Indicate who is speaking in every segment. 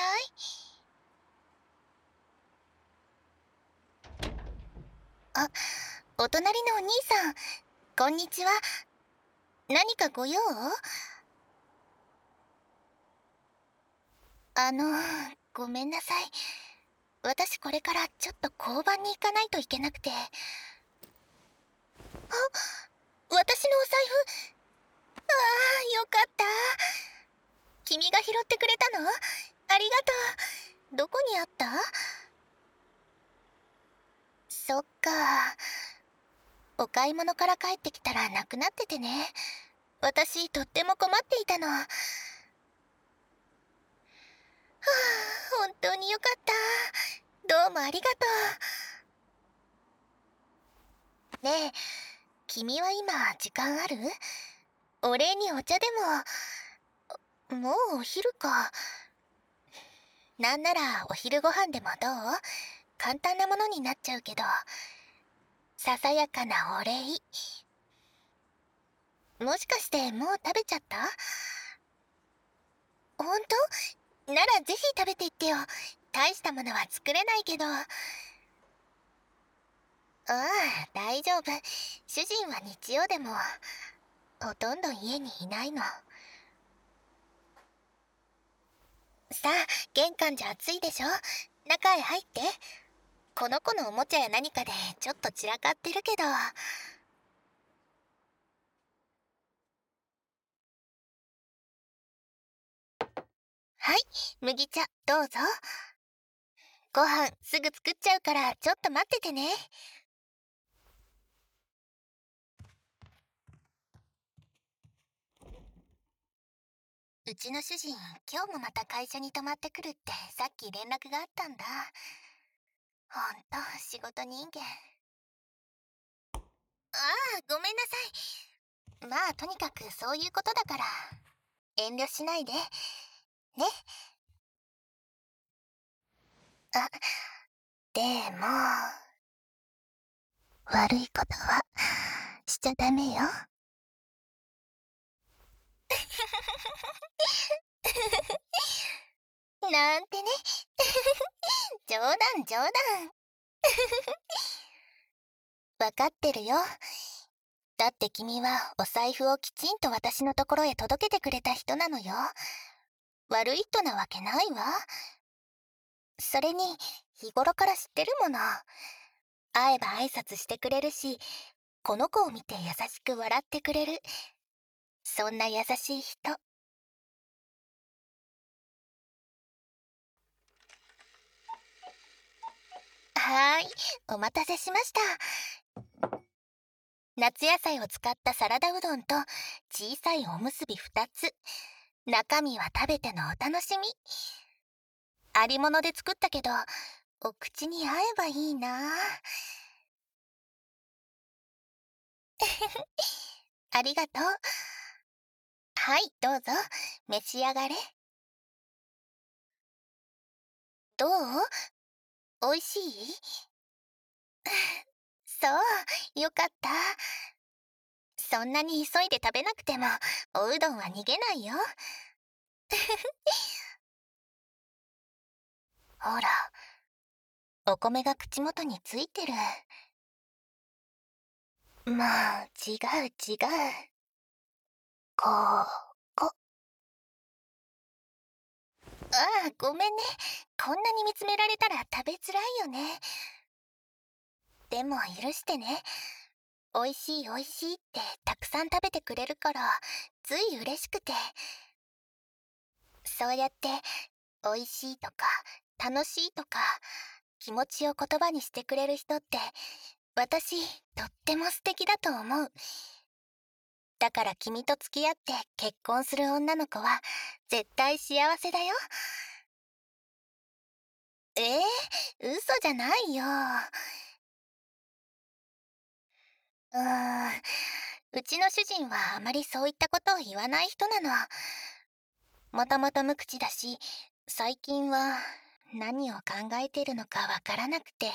Speaker 1: い。あ、お隣のお兄さん、こんにちは。何かご用？あの、ごめんなさい。私これからちょっと交番に行かないといけなくて。私のお財布。ああ、よかった。君が拾ってくれたの？ありがとう。どこにあった？そっか。お買い物から帰ってきたらなくなっててね。私とっても困っていたの。本当によかった。どうもありがとう。ねえ、君は今時間ある？お礼にお茶でも。もうお昼か。なんならお昼ご飯でもどう？簡単なものになっちゃうけど。ささやかなお礼。もしかしてもう食べちゃった？ほんと？ならぜひ食べていってよ。大したものは作れないけど。ああ、大丈夫。主人は日曜でもほとんど家にいないの。さあ、玄関じゃ暑いでしょ。中へ入って。この子のおもちゃや何かでちょっと散らかってるけど。はい、麦茶どうぞ。ご飯すぐ作っちゃうからちょっと待っててね。うちの主人、今日もまた会社に泊まってくるってさっき連絡があったんだ。ほんと、仕事人間。ああ、ごめんなさい。まあ、とにかくそういうことだから、遠慮しないで。ね。あ、でも、悪いことはしちゃダメよ。なんてね。冗談冗談。わかってるよ。だって君はお財布をきちんと私のところへ届けてくれた人なのよ。悪い人なわけないわ。それに、日頃から知ってるもの。会えば挨拶してくれるし、この子を見て優しく笑ってくれる。そんな優しい人。はーい、お待たせしました。夏野菜を使ったサラダうどんと小さいおむすび2つ。中身は食べてのお楽しみ。ありもので作ったけど、お口に合えばいいな。ありがとう。はい、どうぞ。召し上がれ。どう？おいしい？そう、よかった。そんなに急いで食べなくても、おうどんは逃げないよ。ほら、お米が口元についてる。もう、違う違う。ここ。ああ、ごめんね。こんなに見つめられたら食べづらいよね。でも許してね。おいしいおいしいってたくさん食べてくれるから、つい嬉しくて。そうやって、おいしいとか、楽しいとか、気持ちを言葉にしてくれる人って、私、とっても素敵だと思う。だから君と付き合って結婚する女の子は、絶対幸せだよ。え嘘じゃないよ。うちの主人はあまりそういったことを言わない人なの。もともと無口だし、最近は何を考えているのかわからなくて。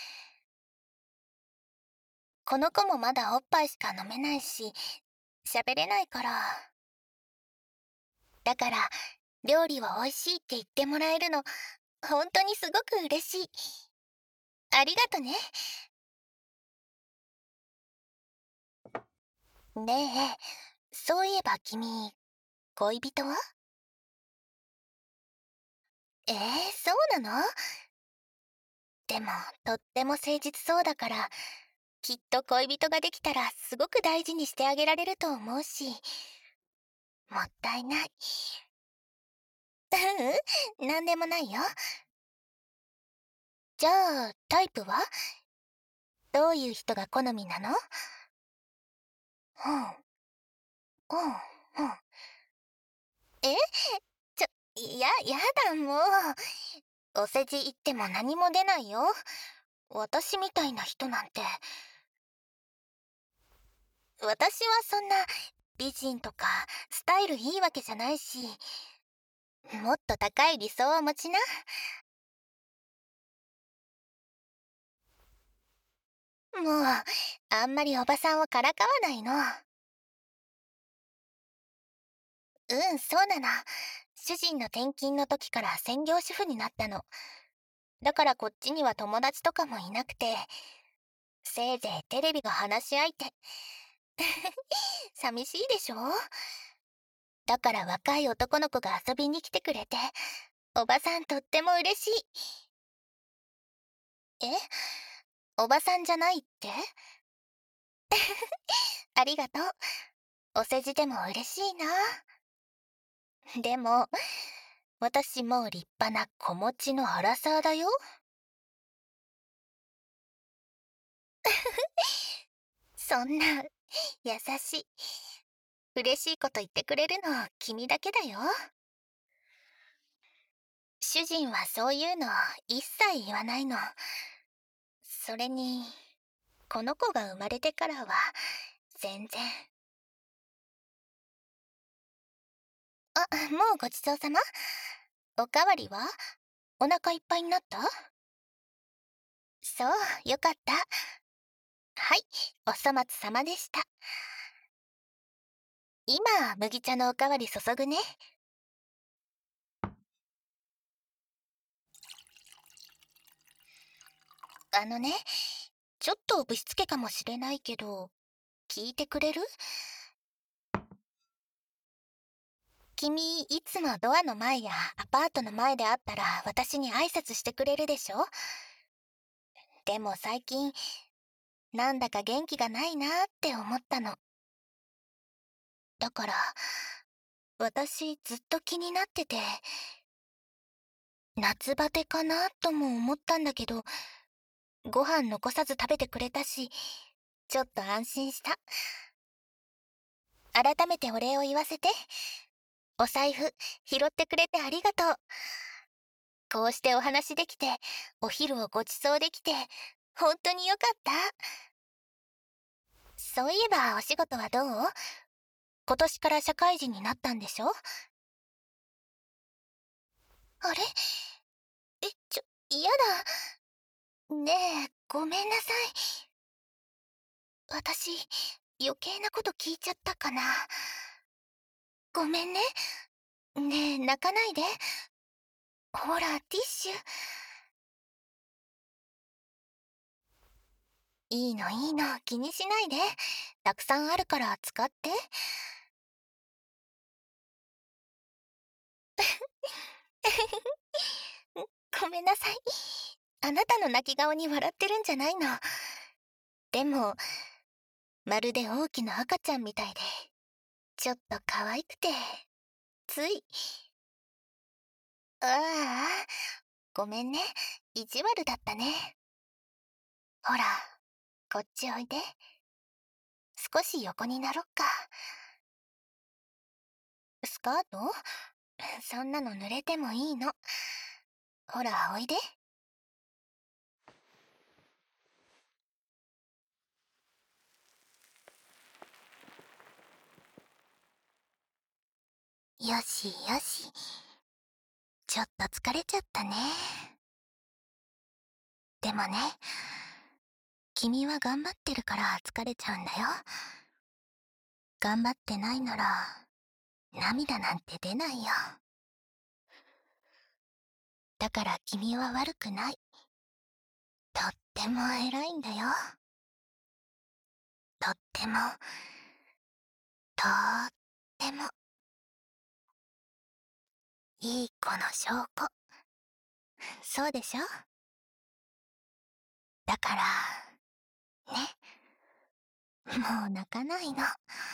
Speaker 1: この子もまだおっぱいしか飲めないし、喋れないから。だから、 料理は美味しいって言ってもらえるの、本当にすごく嬉しい。ありがとね。ねえ、そういえば君、恋人は？そうなの？でも、とっても誠実そうだから、きっと恋人ができたらすごく大事にしてあげられると思うし、もったいない。ううん、なんでもないよ。じゃあ、タイプは？どういう人が好みなの？うん、うん、うん。えちょ、やだもう。お世辞言っても何も出ないよ。私みたいな人なんて。私はそんな美人とかスタイルいいわけじゃないし、もっと高い理想を持ちな。もう、あんまりおばさんをからかわないの。うん、そうなの。主人の転勤の時から専業主婦になったの。だからこっちには友達とかもいなくて、せいぜいテレビが話し相手。寂しいでしょ？だから若い男の子が遊びに来てくれて、おばさんとっても嬉しい。え？おばさんじゃないって？ありがとう。お世辞でも嬉しいな。でも、私もう立派な子持ちのアラサーだよ。そんな、優しい。嬉しいこと言ってくれるの君だけだよ。主人はそういうの一切言わないの。それに、この子が生まれてからは、全然。あ、もうごちそうさま？おかわりは？お腹いっぱいになった？そう、よかった。はい、お粗末様でした。今、麦茶のおかわり注ぐね。あのね、ちょっとぶしつけかもしれないけど、聞いてくれる？君、いつもドアの前やアパートの前で会ったら私に挨拶してくれるでしょ？でも最近、なんだか元気がないなーって思ったの。だから、私ずっと気になってて、夏バテかなとも思ったんだけど、ご飯残さず食べてくれたし、ちょっと安心した。改めてお礼を言わせて。お財布、拾ってくれてありがとう。こうしてお話できて、お昼をご馳走できて、本当によかった。そういえばお仕事はどう？今年から社会人になったんでしょ？あれ？嫌だ。ねえ、ごめんなさい。私、余計なこと聞いちゃったかな。ごめんね。ねえ、泣かないで。ほら、ティッシュ。いいのいいの、気にしないで。たくさんあるから使って。ごめんなさい。あなたの泣き顔に笑ってるんじゃないの。でも、まるで大きな赤ちゃんみたいで、ちょっと可愛くて、つい。ああ、ごめんね。意地悪だったね。ほら、こっちおいで。少し横になろっか。スカート？そんなの濡れてもいいの。ほら、おいで。よしよし。ちょっと疲れちゃったね。でもね、君は頑張ってるから疲れちゃうんだよ。頑張ってないなら、涙なんて出ないよ。 だから君は悪くない。とっても偉いんだよ。とっても、とっても、いい子の証拠。そうでしょ？だから、ね。もう泣かないの。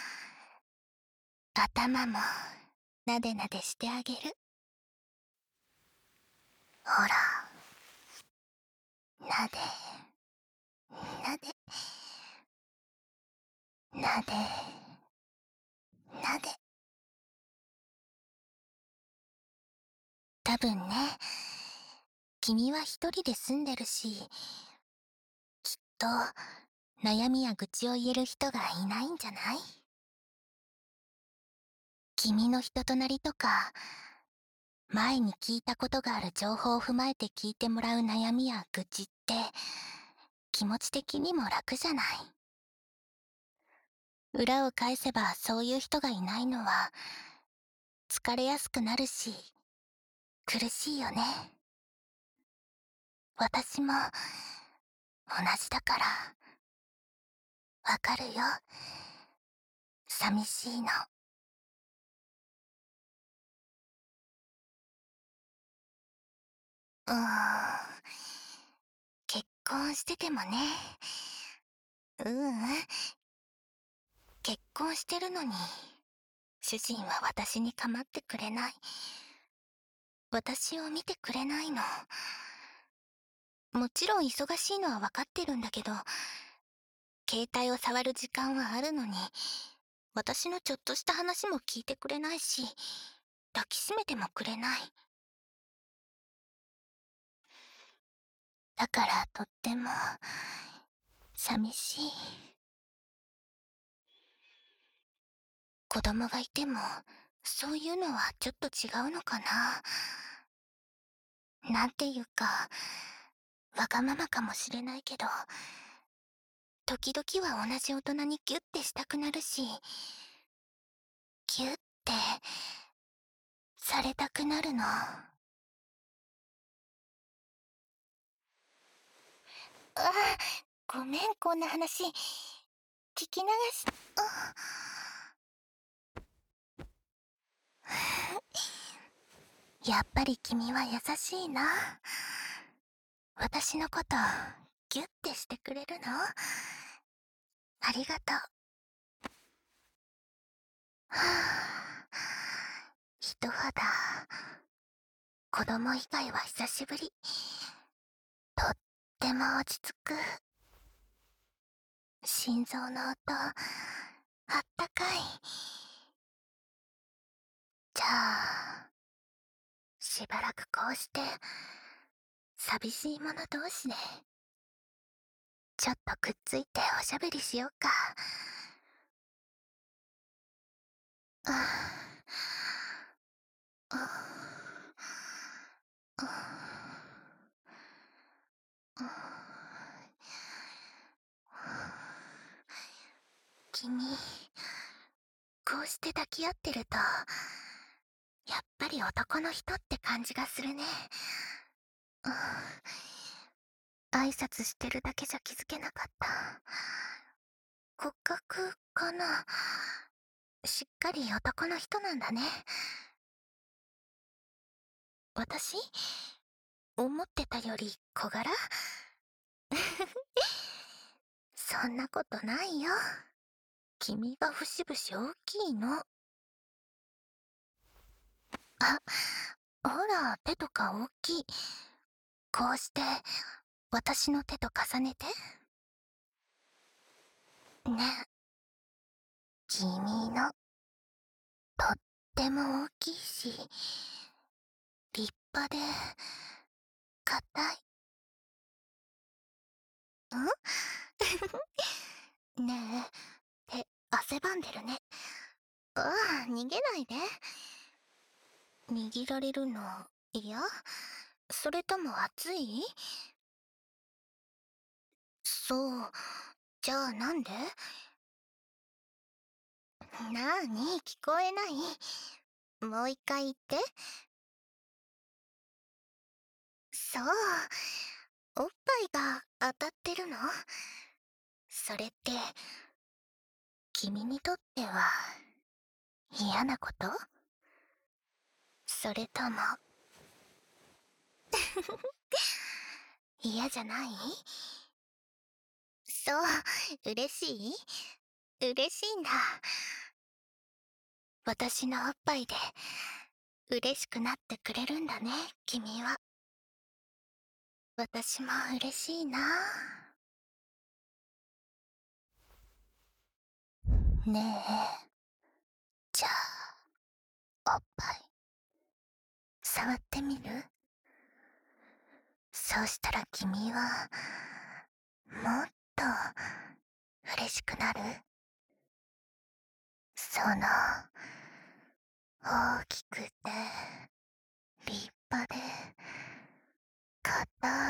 Speaker 1: 頭も、なでなでしてあげる。ほら、なで、なで、なで、なで。多分ね、君は一人で住んでるし、きっと、悩みや愚痴を言える人がいないんじゃない？君の人となりとか、前に聞いたことがある情報を踏まえて聞いてもらう悩みや愚痴って、気持ち的にも楽じゃない。裏を返せばそういう人がいないのは、疲れやすくなるし、苦しいよね。私も、同じだから、わかるよ。寂しいの。うーん。結婚しててもね。ううん。結婚してるのに、主人は私に構ってくれない。私を見てくれないの。もちろん忙しいのはわかってるんだけど、携帯を触る時間はあるのに、私のちょっとした話も聞いてくれないし、抱きしめてもくれない。だからとっても、寂しい。子供がいても、そういうのはちょっと違うのかな。なんていうか、わがままかもしれないけど、時々は同じ大人にギュッてしたくなるし、ギュッて、されたくなるの。あ、ごめん、こんな話。聞き流し、やっぱり君は優しいな。私のこと、ギュッてしてくれるの？ありがとう。はぁ、一肌、子供以外は久しぶり。とっても落ち着く。心臓の音、あったかい。じゃあ、しばらくこうして、寂しい者同士で、ちょっとくっついておしゃべりしようか。ああ、あ君、こうして抱き合ってると、やっぱり男の人って感じがするね。うん、挨拶してるだけじゃ気づけなかった。骨格かな？しっかり男の人なんだね。私思ってたより小柄？そんなことないよ。君が節々大きいの。あ、ほら、手とか大きい。こうして、私の手と重ねて。ね、君の、とっても大きいし、立派で、硬い。んねえ、手、汗ばんでるね。ああ、逃げないで。握られるの、嫌？それとも熱い？そう。じゃあなんで？なーに、聞こえない？もう一回言って。 そう、おっぱいが当たってるの？それって、君にとっては嫌なこと？それとも、嫌じゃない？そう、嬉しい？嬉しいんだ。私のおっぱいで嬉しくなってくれるんだね、君は。私も嬉しいな。ねえ、じゃあ、おっぱい、触ってみる？そうしたら君は、もっと嬉しくなる？その、大きくて、立派で、硬